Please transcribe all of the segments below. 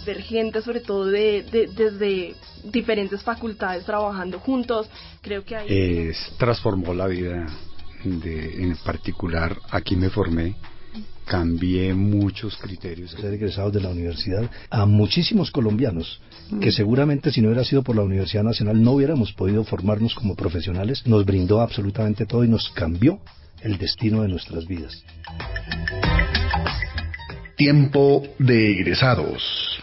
ver gente, sobre todo desde diferentes facultades trabajando juntos. Creo que ahí transformó la vida en particular. Aquí me formé, cambié muchos criterios. Ser egresados de la universidad a muchísimos colombianos que seguramente si no hubiera sido por la Universidad Nacional no hubiéramos podido formarnos como profesionales. Nos brindó absolutamente todo y nos cambió el destino de nuestras vidas. Tiempo de egresados.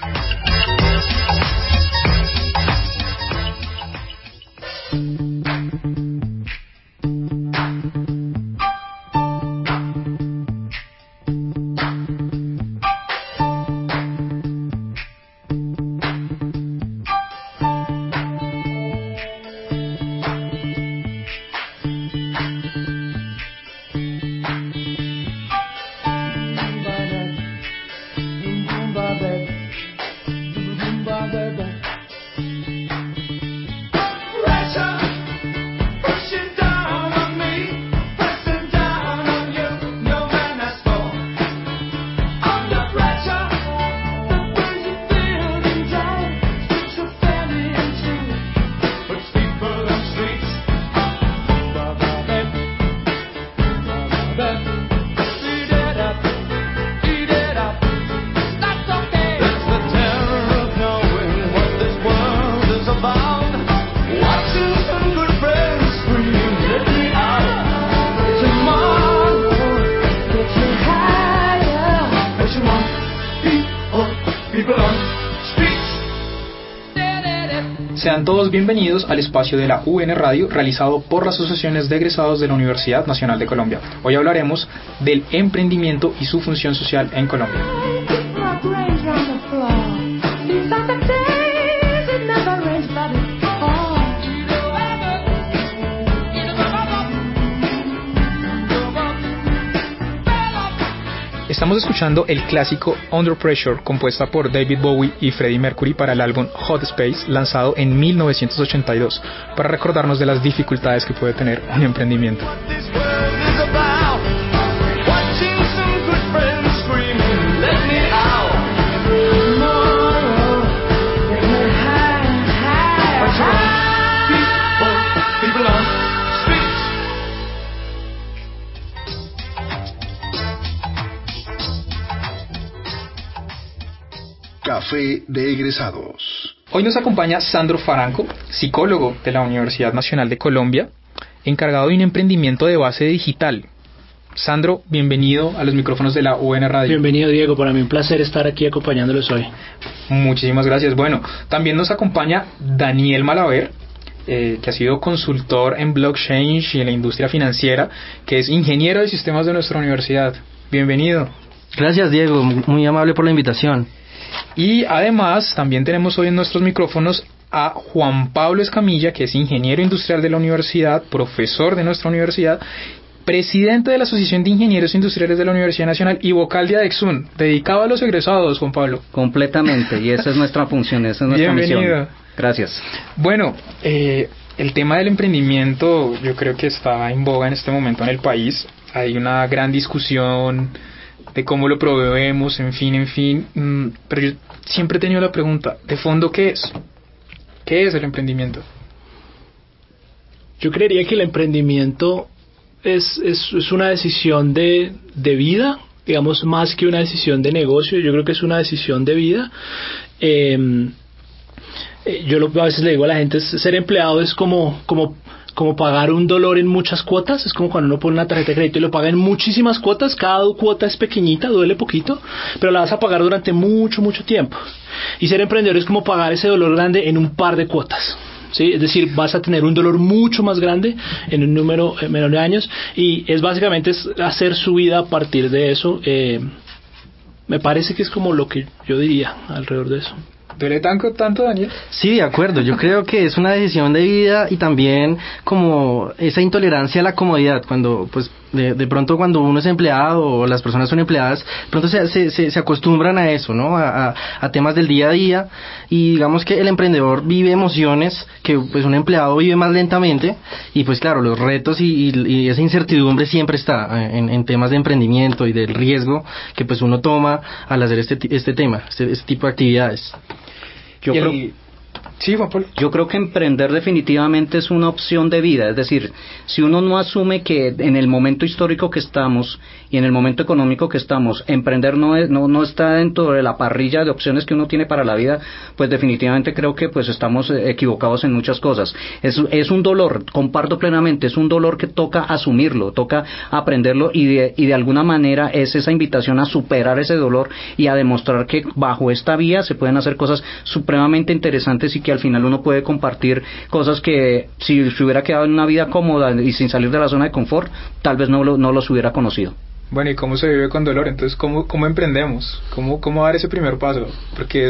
Sean todos bienvenidos al espacio de la UN Radio realizado por las asociaciones de egresados de la Universidad Nacional de Colombia. Hoy hablaremos del emprendimiento y su función social en Colombia. Estamos escuchando el clásico Under Pressure, compuesta por David Bowie y Freddie Mercury para el álbum Hot Space, lanzado en 1982, para recordarnos de las dificultades que puede tener un emprendimiento. Café de egresados. Hoy nos acompaña Sandro Faranco, psicólogo de la Universidad Nacional de Colombia, encargado de un emprendimiento de base digital. Sandro, bienvenido a los micrófonos de la UN Radio. Bienvenido, Diego, para mí un placer estar aquí acompañándolos hoy. Muchísimas gracias. Bueno, también nos acompaña Daniel Malaver, que ha sido consultor en blockchain y en la industria financiera, que es ingeniero de sistemas de nuestra universidad. Bienvenido. Gracias, Diego, muy amable por la invitación. Y además también tenemos hoy en nuestros micrófonos a Juan Pablo Escamilla, que es ingeniero industrial de la universidad, profesor de nuestra universidad, presidente de la Asociación de Ingenieros Industriales de la Universidad Nacional y vocal de ADEXUN, dedicado a los egresados, Juan Pablo. Completamente, y esa es nuestra función, esa es nuestra misión. Gracias. Bueno, el tema del emprendimiento yo creo que está en boga en este momento en el país. Hay una gran discusión de cómo lo proveemos, en fin, pero yo siempre he tenido la pregunta, de fondo, ¿qué es? ¿Qué es el emprendimiento? Yo creería que el emprendimiento es una decisión de vida, digamos, más que una decisión de negocio. Yo creo que es una decisión de vida. A veces le digo a la gente, ser empleado es como pagar un dolor en muchas cuotas. Es como cuando uno pone una tarjeta de crédito y lo paga en muchísimas cuotas. Cada cuota es pequeñita, duele poquito, pero la vas a pagar durante mucho tiempo. Y ser emprendedor es como pagar ese dolor grande en un par de cuotas, ¿sí? Es decir, vas a tener un dolor mucho más grande en un número menor de años, y es básicamente hacer su vida a partir de eso. Me parece que es como lo que yo diría alrededor de eso. ¿Duele tanto, Daniel? Sí, de acuerdo. Yo creo que es una decisión de vida y también como esa intolerancia a la comodidad. Cuando pues de pronto cuando uno es empleado o las personas son empleadas, de pronto se acostumbran a eso, ¿no? A temas del día a día, y digamos que el emprendedor vive emociones que pues un empleado vive más lentamente, y pues claro, los retos y esa incertidumbre siempre está en temas de emprendimiento y del riesgo que pues uno toma al hacer este tipo de actividades. Sí, Juan Pablo. Yo creo que emprender definitivamente es una opción de vida, es decir, si uno no asume que en el momento histórico que estamos y en el momento económico que estamos, emprender no está dentro de la parrilla de opciones que uno tiene para la vida, pues definitivamente creo que pues estamos equivocados en muchas cosas. Es un dolor, comparto plenamente, es un dolor que toca asumirlo, toca aprenderlo, y de alguna manera es esa invitación a superar ese dolor y a demostrar que bajo esta vía se pueden hacer cosas supremamente interesantes, y que al final uno puede compartir cosas que si se hubiera quedado en una vida cómoda y sin salir de la zona de confort, tal vez no los hubiera conocido. Bueno, ¿y cómo se vive con dolor? Entonces, ¿cómo emprendemos? ¿Cómo dar ese primer paso? Porque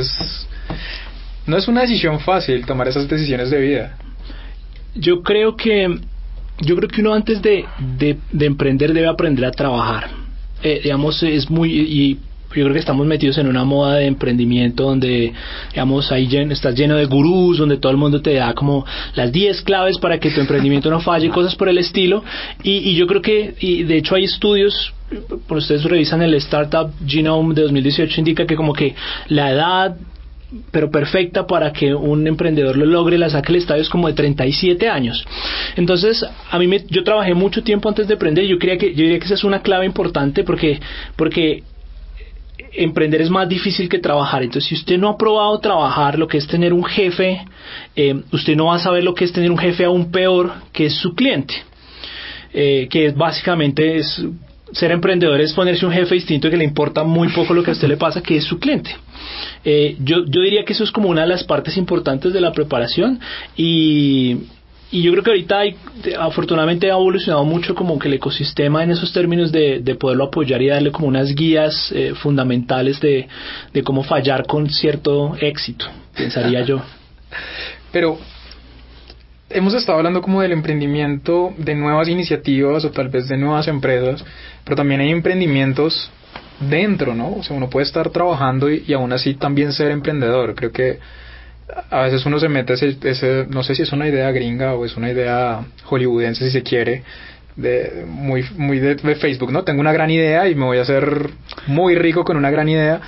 no es una decisión fácil tomar esas decisiones de vida. Yo creo que uno antes de emprender debe aprender a trabajar. Digamos, yo creo que estamos metidos en una moda de emprendimiento donde, digamos, estás lleno de gurús, donde todo el mundo te da como las 10 claves para que tu emprendimiento no falle, cosas por el estilo, y yo creo que, y de hecho hay estudios, por ustedes revisan el Startup Genome de 2018, indica que como que la edad pero perfecta para que un emprendedor lo logre, la saque el estadio, es como de 37 años. Entonces, yo trabajé mucho tiempo antes de emprender, y yo diría que esa es una clave importante, porque emprender es más difícil que trabajar. Entonces, si usted no ha probado trabajar, lo que es tener un jefe, usted no va a saber lo que es tener un jefe aún peor, que es su cliente, que básicamente es ser emprendedor, es ponerse un jefe distinto que le importa muy poco lo que a usted le pasa, que es su cliente. Yo diría que eso es como una de las partes importantes de la preparación, y yo creo que ahorita afortunadamente ha evolucionado mucho como que el ecosistema en esos términos de poderlo apoyar y darle como unas guías fundamentales de cómo fallar con cierto éxito, pensaría yo. Pero hemos estado hablando como del emprendimiento, de nuevas iniciativas o tal vez de nuevas empresas, pero también hay emprendimientos dentro, ¿no? O sea, uno puede estar trabajando y aún así también ser emprendedor. Creo que a veces uno se mete no sé si es una idea gringa o es una idea hollywoodense, si se quiere, muy de Facebook, ¿no? Tengo una gran idea y me voy a hacer muy rico con una gran idea,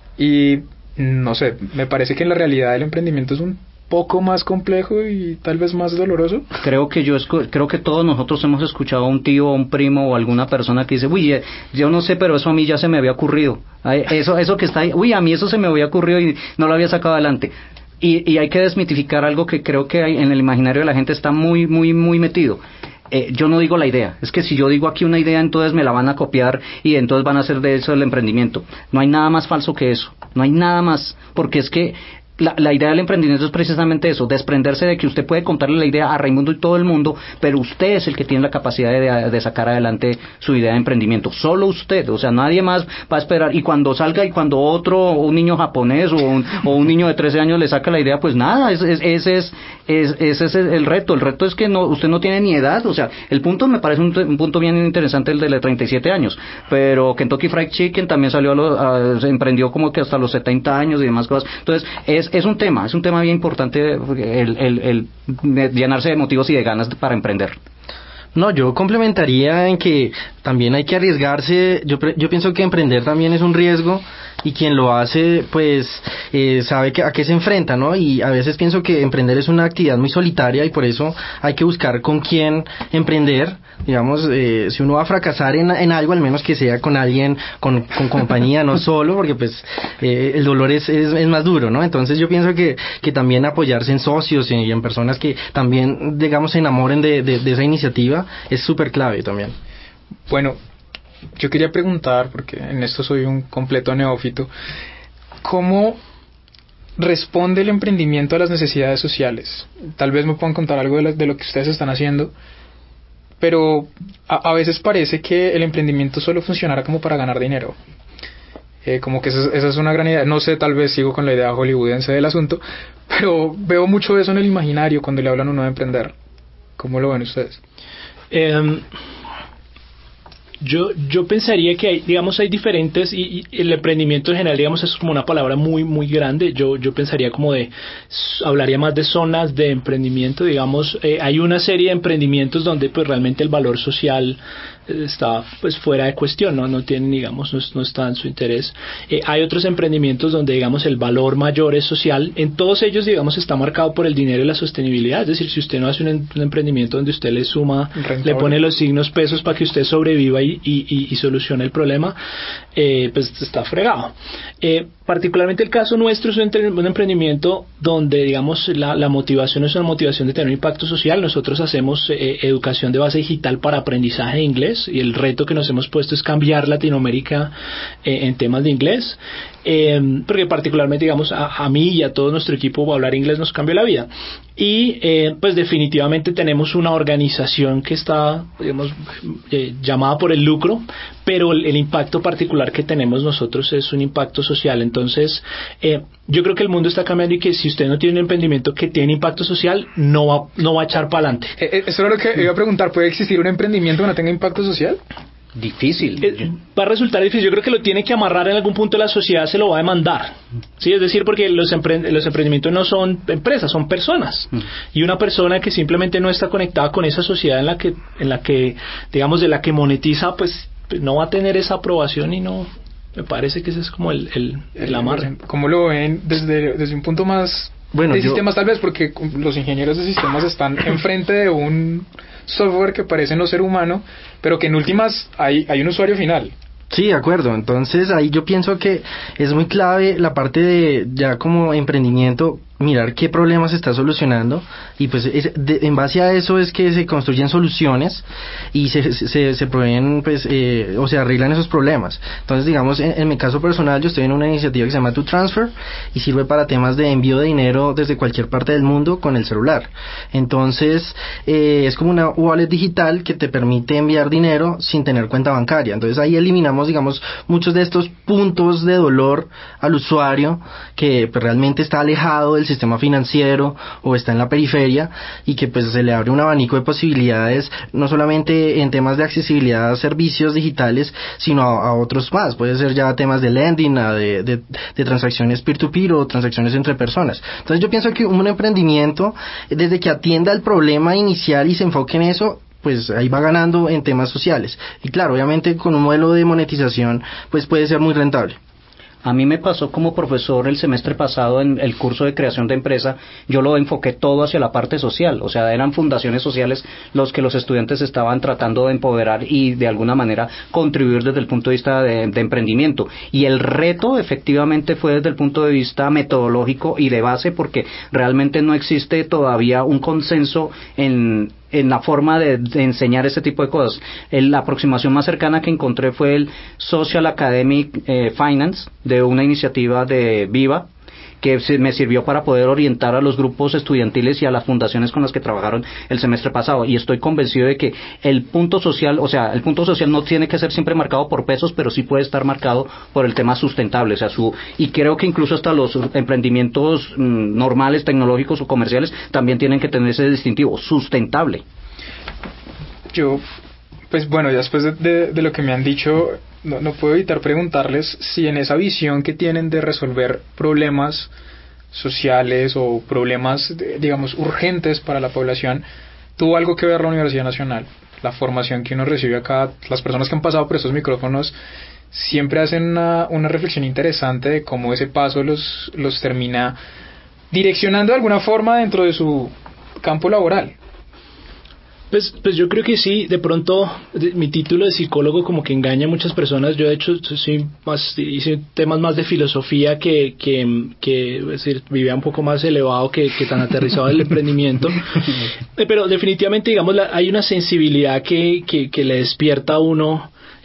y no sé, me parece que en la realidad el emprendimiento es un poco más complejo y tal vez más doloroso. Creo que todos nosotros hemos escuchado a un tío o un primo o alguna persona que dice, uy, yo no sé, pero eso a mí ya se me había ocurrido, eso que está ahí, uy, a mí eso se me había ocurrido y no lo había sacado adelante. Y hay que desmitificar algo que creo que en el imaginario de la gente está muy, muy, muy metido. Yo no digo la idea, es que si yo digo aquí una idea, entonces me la van a copiar y entonces van a hacer de eso el emprendimiento. No hay nada más falso que eso, no hay nada más, porque es que la idea del emprendimiento es precisamente eso, desprenderse de que usted puede contarle la idea a Raimundo y todo el mundo, pero usted es el que tiene la capacidad de sacar adelante su idea de emprendimiento, solo usted, o sea, nadie más va a esperar, y cuando salga y cuando un niño japonés o un niño de 13 años le saca la idea, pues nada, ese es el reto es que usted no tiene ni edad, o sea, el punto me parece un punto bien interesante, el de 37 años, pero Kentucky Fried Chicken también se emprendió como que hasta los 70 años y demás cosas, entonces es un tema bien importante el llenarse de motivos y de ganas para emprender. No, yo complementaría en que también hay que arriesgarse. Yo pienso que emprender también es un riesgo, y quien lo hace pues sabe a qué se enfrenta, ¿no? Y a veces pienso que emprender es una actividad muy solitaria, y por eso hay que buscar con quién emprender. Digamos, si uno va a fracasar en algo, al menos que sea con alguien, con compañía, no solo, porque pues el dolor es más duro, ¿no? Entonces yo pienso que también apoyarse en socios y en personas que también, digamos, se enamoren de esa iniciativa es súper clave también. Bueno, yo quería preguntar, porque en esto soy un completo neófito, ¿cómo responde el emprendimiento a las necesidades sociales? Tal vez me puedan contar algo de lo que ustedes están haciendo, pero a veces parece que el emprendimiento solo funcionará como para ganar dinero. Como que esa es una gran idea. No sé, tal vez sigo con la idea hollywoodense del asunto, pero veo mucho de eso en el imaginario cuando le hablan a uno de emprender. ¿Cómo lo ven ustedes? Yo pensaría que hay diferentes, y el emprendimiento en general, digamos, es como una palabra muy, muy grande. Yo pensaría hablaría más de zonas de emprendimiento, digamos. Hay una serie de emprendimientos donde pues realmente el valor social está pues fuera de cuestión, no tienen, digamos, no está en su interés. Hay otros emprendimientos donde, digamos, el valor mayor es social. En todos ellos, digamos, está marcado por el dinero y la sostenibilidad. Es decir, si usted no hace un emprendimiento donde usted le suma, le pone los signos pesos para que usted sobreviva y solucione el problema, pues está fregado. Particularmente el caso nuestro es un emprendimiento donde, digamos, la motivación es una motivación de tener un impacto social. Nosotros hacemos educación de base digital para aprendizaje de inglés, y el reto que nos hemos puesto es cambiar Latinoamérica en temas de inglés, porque particularmente, digamos, a mí y a todo nuestro equipo hablar inglés nos cambió la vida. Y pues definitivamente tenemos una organización que está, digamos, llamada por el lucro, pero el impacto particular que tenemos nosotros es un impacto social. Entonces yo creo que el mundo está cambiando, y que si usted no tiene un emprendimiento que tiene impacto social, no va a echar para adelante. Eso era lo que iba a preguntar. ¿Puede existir un emprendimiento que no tenga impacto social? Difícil. Va a resultar difícil. Yo creo que lo tiene que amarrar en algún punto, la sociedad se lo va a demandar. ¿Sí? Es decir, porque los emprendimientos no son empresas, son personas. Y una persona que simplemente no está conectada con esa sociedad en la que digamos, de la que monetiza, pues no va a tener esa aprobación, y no. Me parece que ese es como el amarre. ¿Cómo lo ven desde un punto más de sistemas, tal vez? Porque los ingenieros de sistemas están enfrente de un software que parece no ser humano, pero que en últimas hay un usuario final. Sí, de acuerdo. Entonces ahí yo pienso que es muy clave la parte de ya como emprendimiento, mirar qué problemas se está solucionando, y pues en base a eso es que se construyen soluciones y se proveen pues o se arreglan esos problemas. Entonces, digamos, en mi caso personal, yo estoy en una iniciativa que se llama ToTransfer, y sirve para temas de envío de dinero desde cualquier parte del mundo con el celular. Entonces es como una wallet digital que te permite enviar dinero sin tener cuenta bancaria. Entonces ahí eliminamos, digamos, muchos de estos puntos de dolor al usuario que pues realmente está alejado del sistema financiero o está en la periferia, y que pues se le abre un abanico de posibilidades, no solamente en temas de accesibilidad a servicios digitales, sino a otros más. Puede ser ya temas de lending, de transacciones peer-to-peer o transacciones entre personas. Entonces yo pienso que un emprendimiento, desde que atienda el problema inicial y se enfoque en eso, pues ahí va ganando en temas sociales. Y claro, obviamente con un modelo de monetización pues puede ser muy rentable. A mí me pasó como profesor el semestre pasado en el curso de creación de empresa. Yo lo enfoqué todo hacia la parte social, o sea, eran fundaciones sociales los que los estudiantes estaban tratando de empoderar y de alguna manera contribuir desde el punto de vista de emprendimiento. Y el reto efectivamente fue desde el punto de vista metodológico y de base, porque realmente no existe todavía un consenso en la forma de enseñar este tipo de cosas. La aproximación más cercana que encontré fue el Social Academic Finance, de una iniciativa de Viva, que me sirvió para poder orientar a los grupos estudiantiles y a las fundaciones con las que trabajaron el semestre pasado. Y estoy convencido de que el punto social, o sea, el punto social no tiene que ser siempre marcado por pesos, pero sí puede estar marcado por el tema sustentable, o sea, y creo que incluso hasta los emprendimientos normales, tecnológicos o comerciales también tienen que tener ese distintivo, sustentable. Yo, pues bueno, ya después de lo que me han dicho, no puedo evitar preguntarles si en esa visión que tienen de resolver problemas sociales o problemas, digamos, urgentes para la población, tuvo algo que ver la Universidad Nacional. La formación que uno recibe acá, las personas que han pasado por estos micrófonos siempre hacen una reflexión interesante de cómo ese paso los termina direccionando de alguna forma dentro de su campo laboral. Pues yo creo que sí. De pronto mi título de psicólogo como que engaña a muchas personas. Yo de hecho hice temas más de filosofía que es decir, vivía un poco más elevado que tan aterrizado el emprendimiento. Pero definitivamente, digamos, hay una sensibilidad que le despierta a uno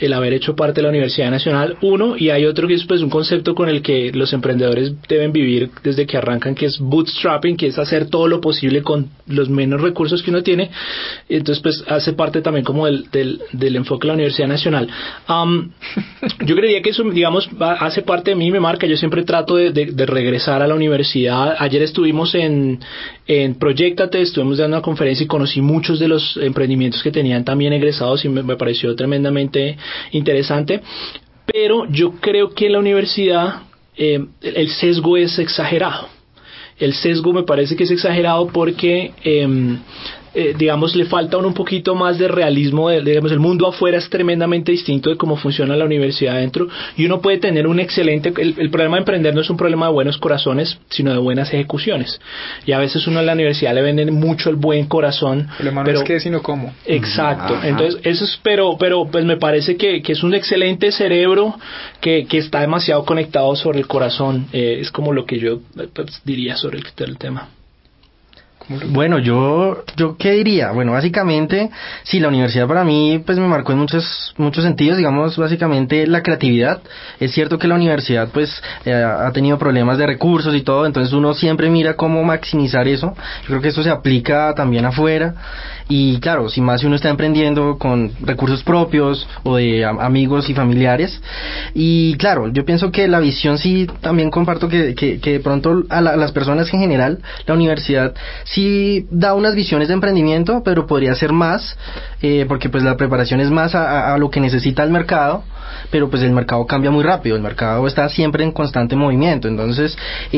el haber hecho parte de la Universidad Nacional, uno, y hay otro que es pues un concepto con el que los emprendedores deben vivir desde que arrancan, que es bootstrapping, que es hacer todo lo posible con los menos recursos que uno tiene. Entonces pues hace parte también como del enfoque de la Universidad Nacional. Yo creería que eso, digamos, hace parte de mí, me marca. Yo siempre trato de regresar a la universidad. Ayer estuvimos en Proyectate, estuvimos dando una conferencia y conocí muchos de los emprendimientos que tenían también egresados y me pareció tremendamente interesante. Pero yo creo que en la universidad el sesgo es exagerado. El sesgo me parece que es exagerado porque digamos, le falta un poquito más de realismo. Digamos, el mundo afuera es tremendamente distinto de cómo funciona la universidad adentro, y uno puede tener un excelente... El problema de emprender no es un problema de buenos corazones, sino de buenas ejecuciones, y a veces uno en la universidad le venden mucho el buen corazón, el problema no es qué, sino cómo. Exacto. Entonces eso es, pero pues me parece que es un excelente cerebro que está demasiado conectado sobre el corazón. Es como lo que yo pues, diría sobre el tema. Bueno, yo qué diría. Bueno, básicamente, sí, la universidad para mí pues me marcó en muchos sentidos. Digamos, básicamente la creatividad. Es cierto que la universidad pues ha tenido problemas de recursos y todo, entonces uno siempre mira cómo maximizar eso. Yo creo que eso se aplica también afuera, y claro, si más si uno está emprendiendo con recursos propios o de amigos y familiares. Y claro, yo pienso que la visión, sí, también comparto que de pronto a las personas en general, la universidad sí da unas visiones de emprendimiento, pero podría ser más, porque pues la preparación es más a lo que necesita el mercado, pero pues el mercado cambia muy rápido, el mercado está siempre en constante movimiento. Entonces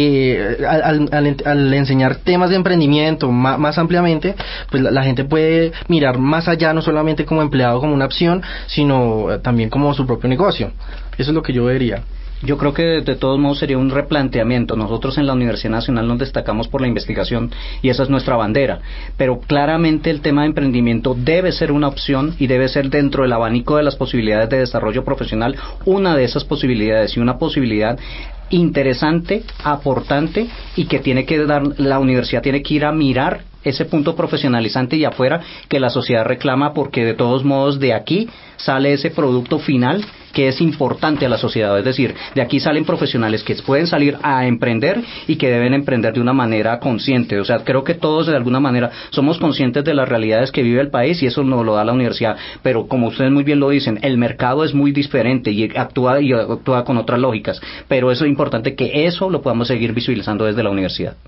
al enseñar temas de emprendimiento más ampliamente, pues la gente puede mirar más allá, no solamente como empleado, como una opción, sino también como su propio negocio. Eso es lo que yo vería. Yo creo que de todos modos sería un replanteamiento. Nosotros en la Universidad Nacional nos destacamos por la investigación y esa es nuestra bandera, pero claramente el tema de emprendimiento debe ser una opción y debe ser dentro del abanico de las posibilidades de desarrollo profesional una de esas posibilidades, y una posibilidad interesante, aportante, y que tiene que dar, la universidad tiene que ir a mirar ese punto profesionalizante y afuera que la sociedad reclama, porque de todos modos de aquí sale ese producto final que es importante a la sociedad. Es decir, de aquí salen profesionales que pueden salir a emprender y que deben emprender de una manera consciente. O sea, creo que todos de alguna manera somos conscientes de las realidades que vive el país, y eso nos lo da la universidad, pero como ustedes muy bien lo dicen, el mercado es muy diferente y actúa con otras lógicas, pero eso es importante que eso lo podamos seguir visualizando desde la universidad.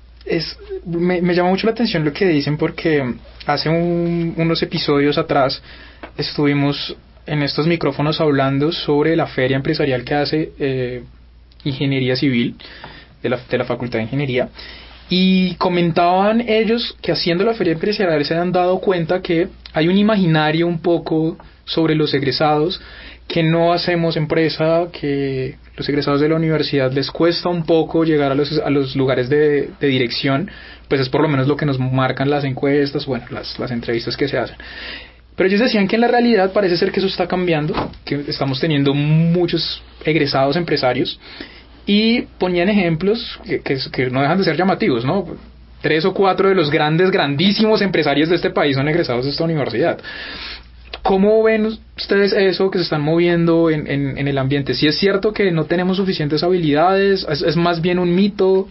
Me llama mucho la atención lo que dicen, porque hace unos episodios atrás estuvimos en estos micrófonos hablando sobre la feria empresarial que hace Ingeniería Civil de la Facultad de Ingeniería, y comentaban ellos que haciendo la feria empresarial se han dado cuenta que hay un imaginario un poco sobre los egresados, que no hacemos empresa, que los egresados de la universidad les cuesta un poco llegar a los lugares de dirección. Pues es por lo menos lo que nos marcan las encuestas, bueno, las entrevistas que se hacen. Pero ellos decían que en la realidad parece ser que eso está cambiando, que estamos teniendo muchos egresados empresarios, y ponían ejemplos que no dejan de ser llamativos, ¿no? 3 o 4 de los grandísimos empresarios de este país son egresados de esta universidad. ¿Cómo ven ustedes eso que se están moviendo en el ambiente? ¿Sí es cierto que no tenemos suficientes habilidades? ¿Es más bien un mito?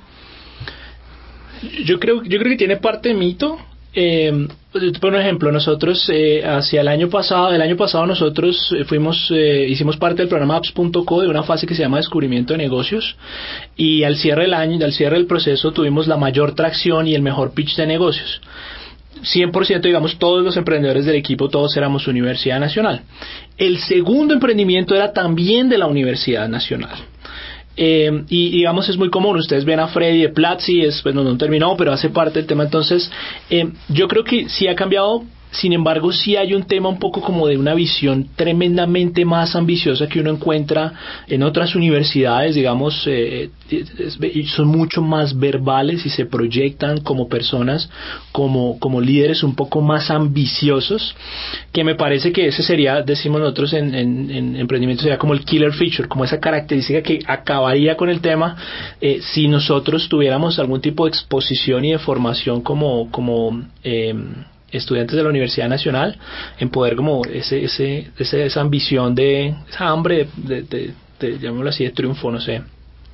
Yo creo que tiene parte de mito. Por ejemplo, nosotros hacia el año pasado nosotros hicimos parte del programa apps.co de una fase que se llama descubrimiento de negocios, y al cierre del proceso tuvimos la mayor tracción y el mejor pitch de negocios. 100%, digamos, todos los emprendedores del equipo, todos éramos Universidad Nacional. El segundo emprendimiento era también de la Universidad Nacional. Y digamos, es muy común, ustedes ven a Freddy de Platzi, pues no terminó, pero hace parte del tema. Entonces yo creo que sí ha cambiado. Sin embargo, sí hay un tema un poco como de una visión tremendamente más ambiciosa que uno encuentra en otras universidades, digamos, son mucho más verbales y se proyectan como personas, como líderes un poco más ambiciosos, que me parece que ese sería, decimos nosotros en emprendimiento, sería como el killer feature, como esa característica que acabaría con el tema si nosotros tuviéramos algún tipo de exposición y de formación como estudiantes de la Universidad Nacional, en poder como esa ambición esa hambre de llamémoslo así, de triunfo, no sé.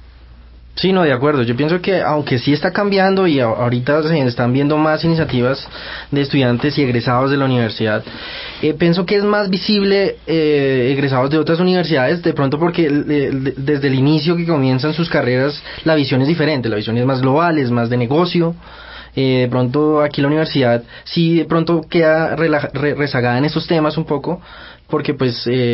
Sí, no, de acuerdo. Yo pienso que aunque sí está cambiando y ahorita se están viendo más iniciativas de estudiantes y egresados de la universidad, pienso que es más visible egresados de otras universidades, de pronto porque desde el inicio que comienzan sus carreras la visión es diferente, la visión es más global, es más de negocio. De pronto aquí la universidad sí de pronto queda rezagada en estos temas un poco, porque pues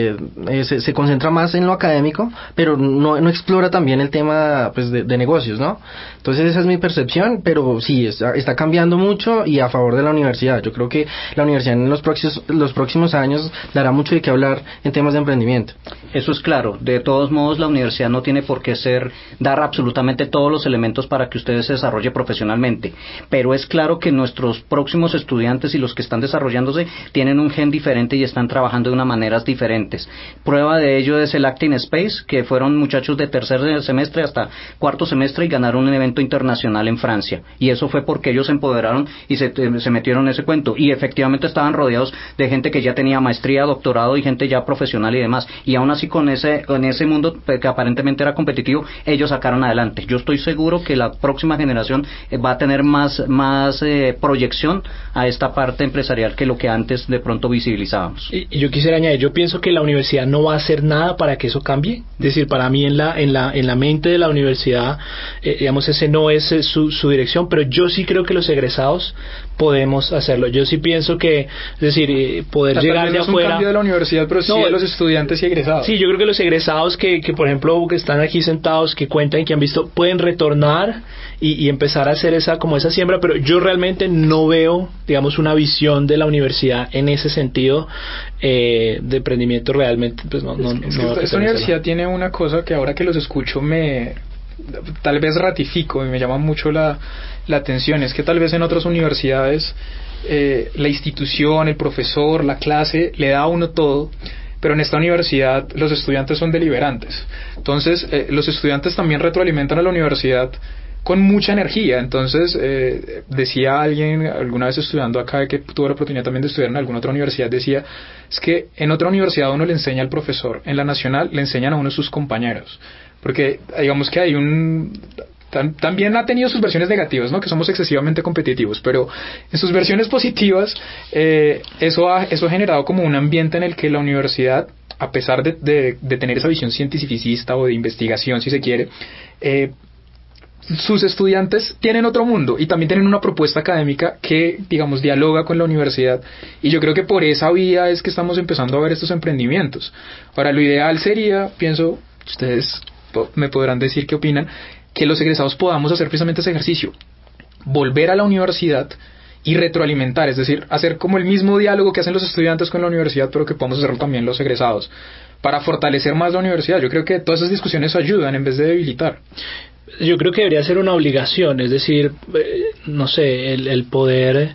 se concentra más en lo académico, pero no explora también el tema pues de negocios, ¿no? Entonces esa es mi percepción, pero sí, está cambiando mucho y a favor de la universidad. Yo creo que la universidad en los próximos años dará mucho de qué hablar en temas de emprendimiento. Eso es claro. De todos modos, la universidad no tiene por qué dar absolutamente todos los elementos para que usted se desarrolle profesionalmente, pero es claro que nuestros próximos estudiantes y los que están desarrollándose tienen un gen diferente y están trabajando de una maneras diferentes. Prueba de ello es el Acting Space, que fueron muchachos de tercer semestre hasta cuarto semestre y ganaron un evento internacional en Francia, y eso fue porque ellos se empoderaron y se metieron en ese cuento, y efectivamente estaban rodeados de gente que ya tenía maestría, doctorado y gente ya profesional y demás, y aún así con ese mundo que aparentemente era competitivo, ellos sacaron adelante. Yo estoy seguro que la próxima generación va a tener más proyección a esta parte empresarial que lo que antes de pronto visibilizábamos. Y yo quisiera añadir, yo pienso que la universidad no va a hacer nada para que eso cambie. Es decir, para mí en la mente de la universidad, digamos, ese no es su dirección, pero yo sí creo que los egresados podemos hacerlo. Yo sí pienso que, es decir, poder llegar de afuera. No es un cambio de la universidad, pero sí de los estudiantes y egresados. Sí, yo creo que los egresados que por ejemplo, que están aquí sentados, que cuentan, que han visto, pueden retornar y empezar a hacer esa siembra, pero yo realmente no veo, digamos, una visión de la universidad en ese sentido de emprendimiento realmente, pues no. Esta universidad tiene una cosa que ahora que los escucho tal vez ratifico y me llama mucho la atención, es que tal vez en otras universidades la institución, el profesor, la clase le da a uno todo, pero en esta universidad los estudiantes son deliberantes. Entonces los estudiantes también retroalimentan a la universidad con mucha energía. Entonces decía alguien alguna vez estudiando acá, que tuvo la oportunidad también de estudiar en alguna otra universidad, decía, es que en otra universidad uno le enseña al profesor, en la nacional le enseñan a uno sus compañeros, porque digamos que hay también ha tenido sus versiones negativas, ¿no? Que somos excesivamente competitivos, pero en sus versiones positivas eso ha generado como un ambiente en el que la universidad, a pesar de tener esa visión cientificista o de investigación, si se quiere, sus estudiantes tienen otro mundo y también tienen una propuesta académica que, digamos, dialoga con la universidad, y yo creo que por esa vía es que estamos empezando a ver estos emprendimientos. Ahora, lo ideal sería, pienso, ustedes me podrán decir qué opinan, que los egresados podamos hacer precisamente ese ejercicio, volver a la universidad y retroalimentar, es decir, hacer como el mismo diálogo que hacen los estudiantes con la universidad, pero que podamos hacerlo también los egresados, para fortalecer más la universidad. Yo creo que todas esas discusiones ayudan en vez de debilitar. Yo creo que debería ser una obligación, es decir, no sé, el poder...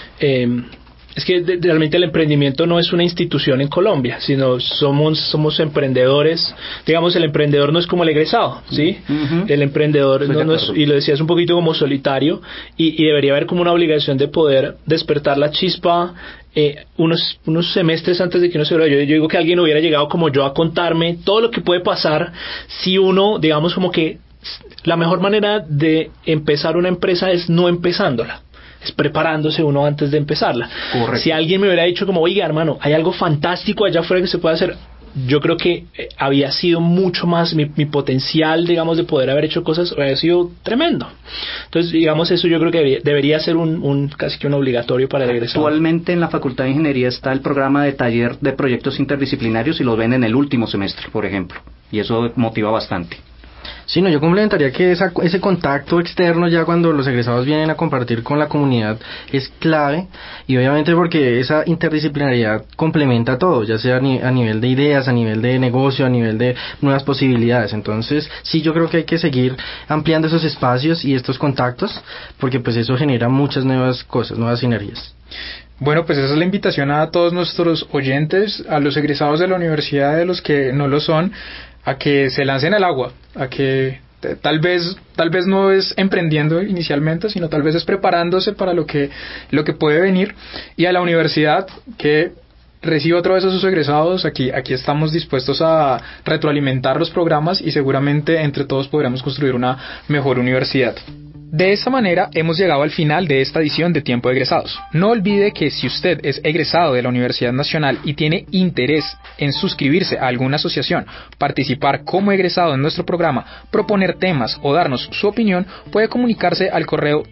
es que realmente el emprendimiento no es una institución en Colombia, sino somos emprendedores. Digamos, el emprendedor no es como el egresado, ¿sí? Uh-huh. El emprendedor no es, y lo decías, un poquito como solitario, y debería haber como una obligación de poder despertar la chispa unos semestres antes de que uno se gradúe. Yo digo que alguien hubiera llegado como yo a contarme todo lo que puede pasar si uno, digamos, como que la mejor manera de empezar una empresa es no empezándola, es preparándose uno antes de empezarla. Correcto. Si alguien me hubiera dicho como, oiga, hermano, hay algo fantástico allá afuera que se puede hacer, yo creo que había sido mucho más, mi potencial, digamos, de poder haber hecho cosas habría sido tremendo. Entonces, digamos, eso yo creo que debería ser casi que un obligatorio para el egresado. Actualmente en la Facultad de Ingeniería está el programa de taller de proyectos interdisciplinarios y los ven en el último semestre, por ejemplo, y eso motiva bastante. Sí, no, yo complementaría que ese contacto externo ya cuando los egresados vienen a compartir con la comunidad es clave, y obviamente porque esa interdisciplinariedad complementa todo, ya sea a nivel de ideas, a nivel de negocio, a nivel de nuevas posibilidades. Entonces sí, yo creo que hay que seguir ampliando esos espacios y estos contactos, porque pues eso genera muchas nuevas cosas, nuevas sinergias. Bueno, pues esa es la invitación a todos nuestros oyentes, a los egresados de la universidad, de los que no lo son, a que se lancen al agua, a que Tal vez no es emprendiendo inicialmente, sino tal vez es preparándose para lo que puede venir. Y a la universidad, que recibe otra vez a sus egresados, aquí estamos dispuestos a retroalimentar los programas y seguramente entre todos podremos construir una mejor universidad. De esta manera hemos llegado al final de esta edición de Tiempo de Egresados. No olvide que si usted es egresado de la Universidad Nacional y tiene interés en suscribirse a alguna asociación, participar como egresado en nuestro programa, proponer temas o darnos su opinión, puede comunicarse al correo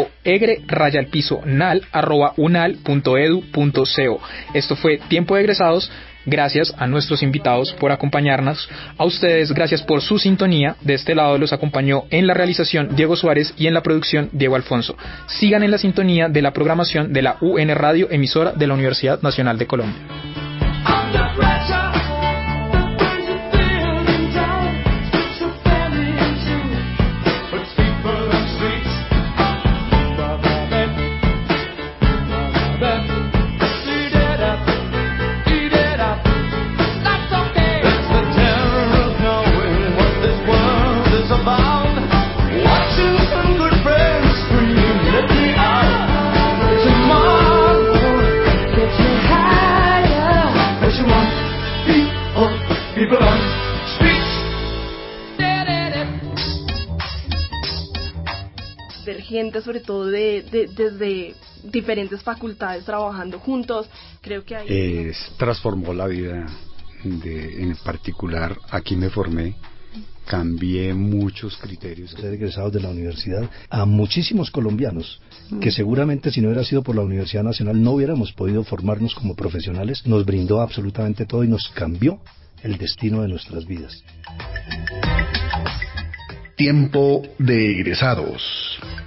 tiempoegre_nal@unal.edu.co. Esto fue Tiempo de Egresados. Gracias a nuestros invitados por acompañarnos, a ustedes gracias por su sintonía. De este lado los acompañó en la realización Diego Suárez y en la producción Diego Alfonso. Sigan en la sintonía de la programación de la UN Radio, emisora de la Universidad Nacional de Colombia. Gente, sobre todo desde diferentes facultades trabajando juntos, creo que ahí transformó la vida en particular. Aquí me formé, cambié muchos criterios. Ser egresados de la universidad a muchísimos colombianos que seguramente si no hubiera sido por la Universidad Nacional no hubiéramos podido formarnos como profesionales. Nos brindó absolutamente todo y nos cambió el destino de nuestras vidas. Tiempo de Egresados.